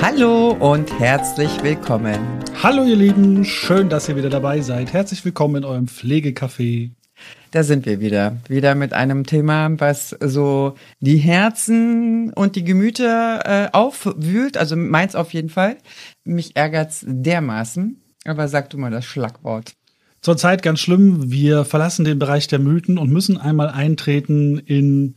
Hallo und herzlich willkommen. Hallo ihr Lieben, schön, dass ihr wieder dabei seid. Herzlich willkommen in eurem Pflegecafé. Da sind wir wieder mit einem Thema, was so die Herzen und die Gemüter aufwühlt, also meins auf jeden Fall. Mich ärgert's dermaßen, aber sag du mal das Schlagwort. Zurzeit ganz schlimm, wir verlassen den Bereich der Mythen und müssen einmal eintreten in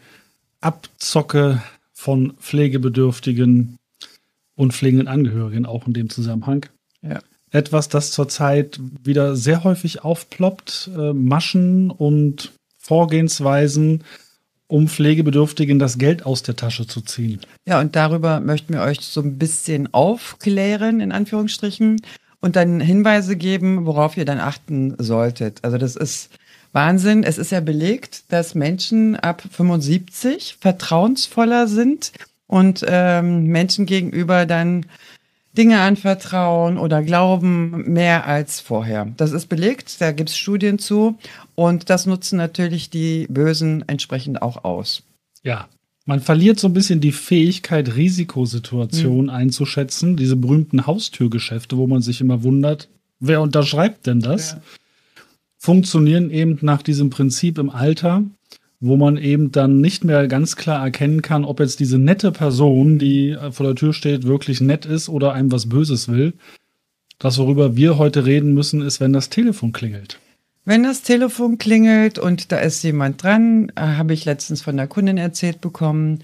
Abzocke von Pflegebedürftigen und pflegenden Angehörigen, auch in dem Zusammenhang. Ja. Etwas, das zurzeit wieder sehr häufig aufploppt, Maschen und Vorgehensweisen, um Pflegebedürftigen das Geld aus der Tasche zu ziehen. Ja, und darüber möchten wir euch so ein bisschen aufklären, in Anführungsstrichen, und dann Hinweise geben, worauf ihr dann achten solltet. Also das ist Wahnsinn. Es ist ja belegt, dass Menschen ab 75 vertrauensvoller sind und Menschen gegenüber dann Dinge anvertrauen oder glauben mehr als vorher. Das ist belegt, da gibt es Studien zu und das nutzen natürlich die Bösen entsprechend auch aus. Ja, man verliert so ein bisschen die Fähigkeit, Risikosituationen einzuschätzen. Diese berühmten Haustürgeschäfte, wo man sich immer wundert, wer unterschreibt denn das? Ja. Funktionieren eben nach diesem Prinzip im Alter, wo man eben dann nicht mehr ganz klar erkennen kann, ob jetzt diese nette Person, die vor der Tür steht, wirklich nett ist oder einem was Böses will. Das, worüber wir heute reden müssen, ist, wenn das Telefon klingelt. Wenn das Telefon klingelt und da ist jemand dran, habe ich letztens von der Kundin erzählt bekommen,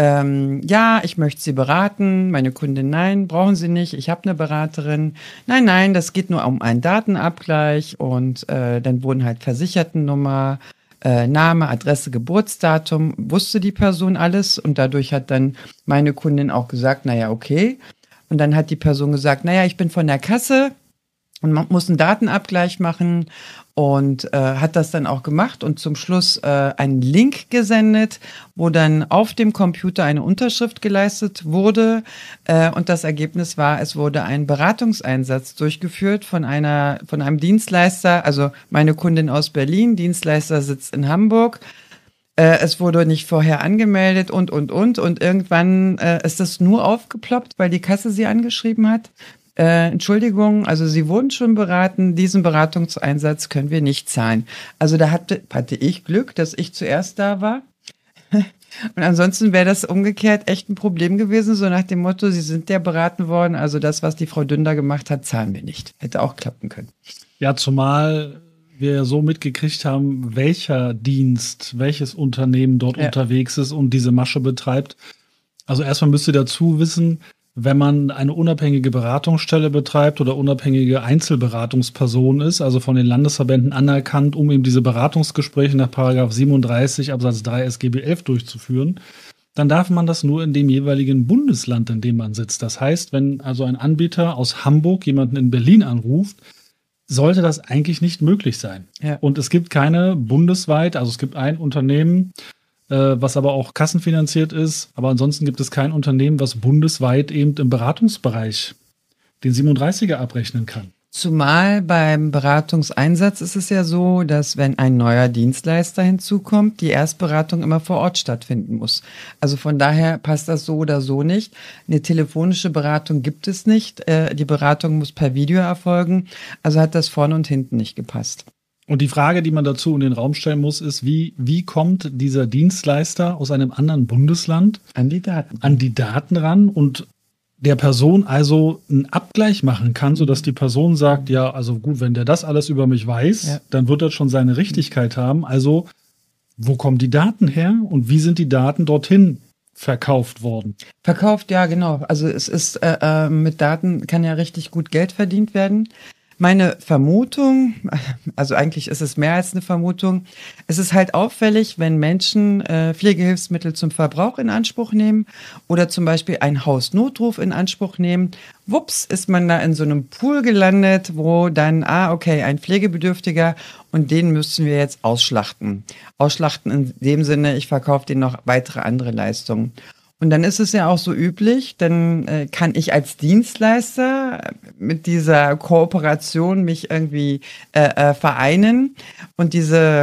ja, ich möchte Sie beraten. Meine Kundin, nein, brauchen Sie nicht, ich habe eine Beraterin. Nein, das geht nur um einen Datenabgleich und dann wurden halt Versichertennummer, Name, Adresse, Geburtsdatum, wusste die Person alles und dadurch hat dann meine Kundin auch gesagt, naja, okay. Und dann hat die Person gesagt, naja, ich bin von der Kasse und man muss einen Datenabgleich machen und hat das dann auch gemacht und zum Schluss einen Link gesendet, wo dann auf dem Computer eine Unterschrift geleistet wurde und das Ergebnis war, es wurde ein Beratungseinsatz durchgeführt von einem Dienstleister, also meine Kundin aus Berlin, Dienstleister sitzt in Hamburg. Es wurde nicht vorher angemeldet und irgendwann ist das nur aufgeploppt, weil die Kasse sie angeschrieben hat. Entschuldigung, also Sie wurden schon beraten, diesen Beratungseinsatz können wir nicht zahlen. Also da hatte ich Glück, dass ich zuerst da war. Und ansonsten wäre das umgekehrt echt ein Problem gewesen, so nach dem Motto, Sie sind ja beraten worden, also das, was die Frau Dünder gemacht hat, zahlen wir nicht. Hätte auch klappen können. Ja, zumal wir so mitgekriegt haben, welcher Dienst, welches Unternehmen dort unterwegs ist und diese Masche betreibt. Also erstmal müsst ihr dazu wissen, wenn man eine unabhängige Beratungsstelle betreibt oder unabhängige Einzelberatungsperson ist, also von den Landesverbänden anerkannt, um eben diese Beratungsgespräche nach § 37 Absatz 3 SGB 11 durchzuführen, dann darf man das nur in dem jeweiligen Bundesland, in dem man sitzt. Das heißt, wenn also ein Anbieter aus Hamburg jemanden in Berlin anruft, sollte das eigentlich nicht möglich sein. Ja. Und es gibt keine bundesweit, also es gibt ein Unternehmen, was aber auch kassenfinanziert ist. Aber ansonsten gibt es kein Unternehmen, was bundesweit eben im Beratungsbereich den 37er abrechnen kann. Zumal beim Beratungseinsatz ist es ja so, dass wenn ein neuer Dienstleister hinzukommt, die Erstberatung immer vor Ort stattfinden muss. Also von daher passt das so oder so nicht. Eine telefonische Beratung gibt es nicht. Die Beratung muss per Video erfolgen. Also hat das vorne und hinten nicht gepasst. Und die Frage, die man dazu in den Raum stellen muss, ist, wie kommt dieser Dienstleister aus einem anderen Bundesland an die Daten ran und der Person also einen Abgleich machen kann, sodass die Person sagt, ja, also gut, wenn der das alles über mich weiß, dann wird das schon seine Richtigkeit haben. Also, wo kommen die Daten her und wie sind die Daten dorthin verkauft worden? Verkauft, ja, genau. Also es ist, mit Daten kann ja richtig gut Geld verdient werden. Meine Vermutung, also eigentlich ist es mehr als eine Vermutung, es ist halt auffällig, wenn Menschen Pflegehilfsmittel zum Verbrauch in Anspruch nehmen oder zum Beispiel einen Hausnotruf in Anspruch nehmen. Wups, ist man da in so einem Pool gelandet, wo dann, okay, ein Pflegebedürftiger und den müssen wir jetzt ausschlachten. Ausschlachten in dem Sinne, ich verkaufe denen noch weitere andere Leistungen. Und dann ist es ja auch so üblich, dann kann ich als Dienstleister mit dieser Kooperation mich irgendwie vereinen. Und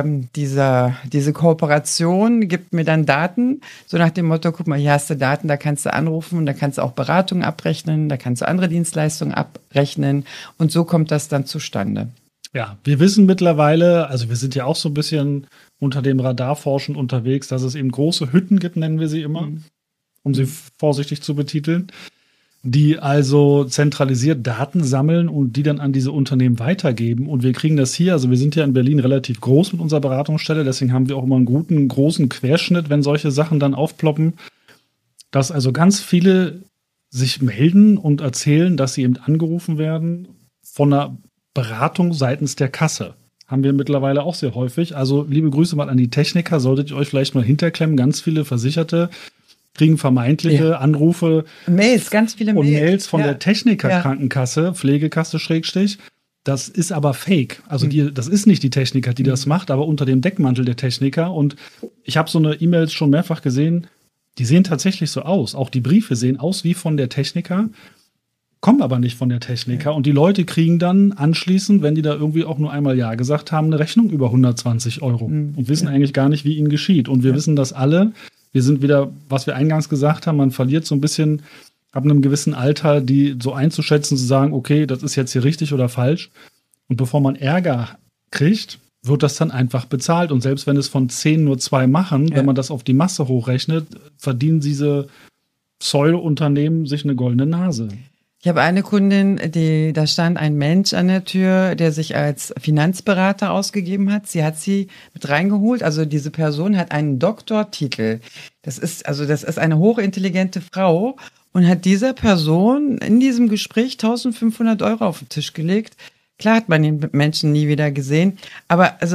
diese Kooperation gibt mir dann Daten, so nach dem Motto, guck mal, hier hast du Daten, da kannst du anrufen, da kannst du auch Beratungen abrechnen, da kannst du andere Dienstleistungen abrechnen. Und so kommt das dann zustande. Ja, wir wissen mittlerweile, also wir sind ja auch so ein bisschen unter dem Radar forschend unterwegs, dass es eben große Hütten gibt, nennen wir sie immer, um sie vorsichtig zu betiteln, die also zentralisiert Daten sammeln und die dann an diese Unternehmen weitergeben. Und wir kriegen das hier, also wir sind ja in Berlin relativ groß mit unserer Beratungsstelle, deswegen haben wir auch immer einen guten, großen Querschnitt, wenn solche Sachen dann aufploppen, dass also ganz viele sich melden und erzählen, dass sie eben angerufen werden von einer Beratung seitens der Kasse. Haben wir mittlerweile auch sehr häufig. Also liebe Grüße mal an die Techniker, solltet ihr euch vielleicht mal hinterklemmen. Ganz viele Versicherte kriegen vermeintliche Anrufe. Mails, ganz viele Mails. Und Mails von der Techniker-Krankenkasse, Pflegekasse Schrägstrich. Das ist aber fake. Also das ist nicht die Techniker, die das macht, aber unter dem Deckmantel der Techniker. Und ich habe so eine E-Mails schon mehrfach gesehen, die sehen tatsächlich so aus. Auch die Briefe sehen aus wie von der Techniker, kommen aber nicht von der Techniker. Und die Leute kriegen dann anschließend, wenn die da irgendwie auch nur einmal Ja gesagt haben, eine Rechnung über 120 Euro und wissen eigentlich gar nicht, wie ihnen geschieht. Und wir wissen das alle. Wir sind wieder, was wir eingangs gesagt haben, man verliert so ein bisschen ab einem gewissen Alter, die so einzuschätzen, zu sagen, okay, das ist jetzt hier richtig oder falsch. Und bevor man Ärger kriegt, wird das dann einfach bezahlt. Und selbst wenn es von 10 nur 2 machen, wenn man das auf die Masse hochrechnet, verdienen diese Pseudo-Unternehmen sich eine goldene Nase. Ich habe eine Kundin, da stand ein Mensch an der Tür, der sich als Finanzberater ausgegeben hat. Sie hat sie mit reingeholt. Also diese Person hat einen Doktortitel. Das ist eine hochintelligente Frau und hat dieser Person in diesem Gespräch 1.500 Euro auf den Tisch gelegt. Klar hat man den Menschen nie wieder gesehen, aber also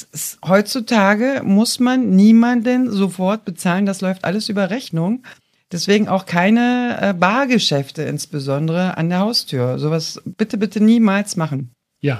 heutzutage muss man niemanden sofort bezahlen. Das läuft alles über Rechnung. Deswegen auch keine Bargeschäfte insbesondere an der Haustür. Sowas bitte, bitte niemals machen. Ja.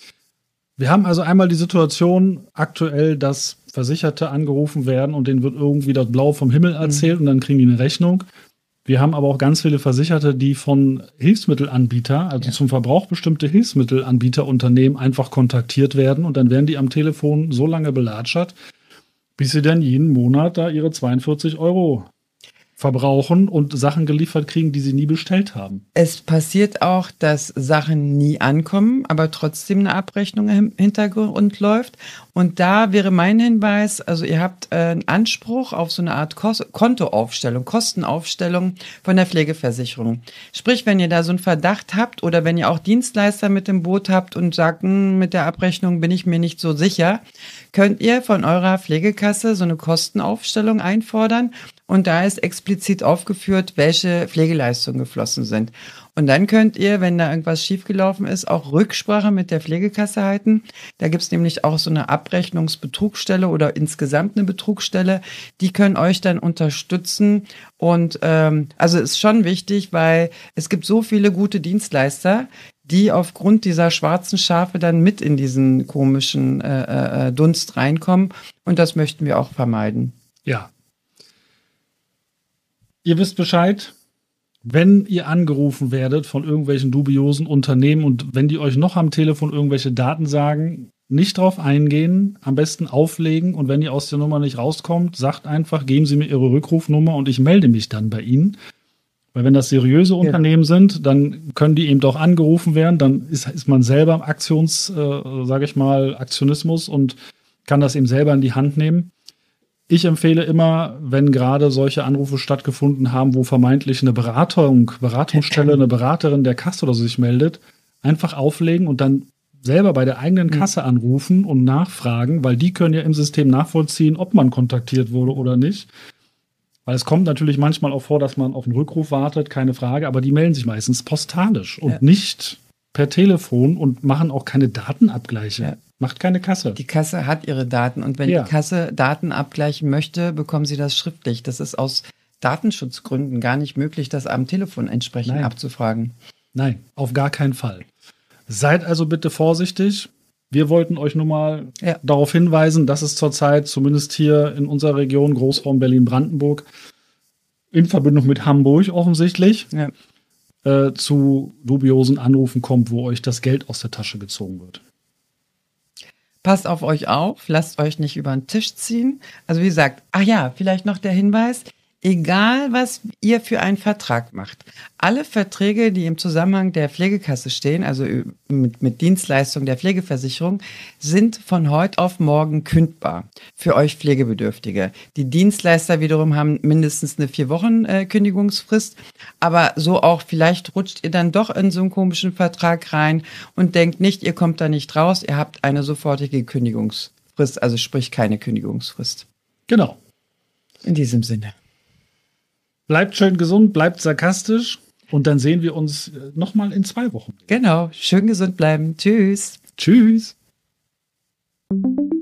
Wir haben also einmal die Situation aktuell, dass Versicherte angerufen werden und denen wird irgendwie das Blau vom Himmel erzählt und dann kriegen die eine Rechnung. Wir haben aber auch ganz viele Versicherte, die von Hilfsmittelanbietern, also zum Verbrauch bestimmte Hilfsmittelanbieterunternehmen einfach kontaktiert werden und dann werden die am Telefon so lange belatschert, bis sie dann jeden Monat da ihre 42 Euro verbrauchen und Sachen geliefert kriegen, die sie nie bestellt haben. Es passiert auch, dass Sachen nie ankommen, aber trotzdem eine Abrechnung im Hintergrund läuft. Und da wäre mein Hinweis, also ihr habt einen Anspruch auf so eine Art Kontoaufstellung, Kostenaufstellung von der Pflegeversicherung. Sprich, wenn ihr da so einen Verdacht habt oder wenn ihr auch Dienstleister mit im Boot habt und sagt, mit der Abrechnung bin ich mir nicht so sicher, könnt ihr von eurer Pflegekasse so eine Kostenaufstellung einfordern. Und da ist explizit aufgeführt, welche Pflegeleistungen geflossen sind. Und dann könnt ihr, wenn da irgendwas schiefgelaufen ist, auch Rücksprache mit der Pflegekasse halten. Da gibt's nämlich auch so eine Abrechnungsbetrugsstelle oder insgesamt eine Betrugsstelle. Die können euch dann unterstützen. Und also ist schon wichtig, weil es gibt so viele gute Dienstleister, die aufgrund dieser schwarzen Schafe dann mit in diesen komischen Dunst reinkommen. Und das möchten wir auch vermeiden. Ja. Ihr wisst Bescheid, wenn ihr angerufen werdet von irgendwelchen dubiosen Unternehmen und wenn die euch noch am Telefon irgendwelche Daten sagen, nicht drauf eingehen, am besten auflegen und wenn ihr aus der Nummer nicht rauskommt, sagt einfach, geben Sie mir Ihre Rückrufnummer und ich melde mich dann bei Ihnen. Weil wenn das seriöse Unternehmen sind, dann können die eben doch angerufen werden, dann ist man selber im Aktionismus und kann das eben selber in die Hand nehmen. Ich empfehle immer, wenn gerade solche Anrufe stattgefunden haben, wo vermeintlich eine Beratungsstelle, eine Beraterin der Kasse oder so sich meldet, einfach auflegen und dann selber bei der eigenen Kasse anrufen und nachfragen, weil die können ja im System nachvollziehen, ob man kontaktiert wurde oder nicht. Weil es kommt natürlich manchmal auch vor, dass man auf einen Rückruf wartet, keine Frage, aber die melden sich meistens postalisch und nicht per Telefon und machen auch keine Datenabgleiche. Ja. Macht keine Kasse. Die Kasse hat ihre Daten und wenn die Kasse Daten abgleichen möchte, bekommen sie das schriftlich. Das ist aus Datenschutzgründen gar nicht möglich, das am Telefon entsprechend abzufragen. Nein, auf gar keinen Fall. Seid also bitte vorsichtig. Wir wollten euch nur mal darauf hinweisen, dass es zurzeit, zumindest hier in unserer Region, Großraum Berlin-Brandenburg, in Verbindung mit Hamburg offensichtlich Ja. zu dubiosen Anrufen kommt, wo euch das Geld aus der Tasche gezogen wird. Passt auf euch auf, lasst euch nicht über den Tisch ziehen. Also wie gesagt, ach ja, vielleicht noch der Hinweis, egal was ihr für einen Vertrag macht, alle Verträge, die im Zusammenhang der Pflegekasse stehen, also mit Dienstleistung der Pflegeversicherung, sind von heute auf morgen kündbar für euch Pflegebedürftige. Die Dienstleister wiederum haben mindestens eine 4 Wochen Kündigungsfrist, aber so auch vielleicht rutscht ihr dann doch in so einen komischen Vertrag rein und denkt nicht, ihr kommt da nicht raus, ihr habt eine sofortige Kündigungsfrist, also sprich keine Kündigungsfrist. Genau. In diesem Sinne. Bleibt schön gesund, bleibt sarkastisch und dann sehen wir uns nochmal in 2 Wochen. Genau, schön gesund bleiben. Tschüss. Tschüss.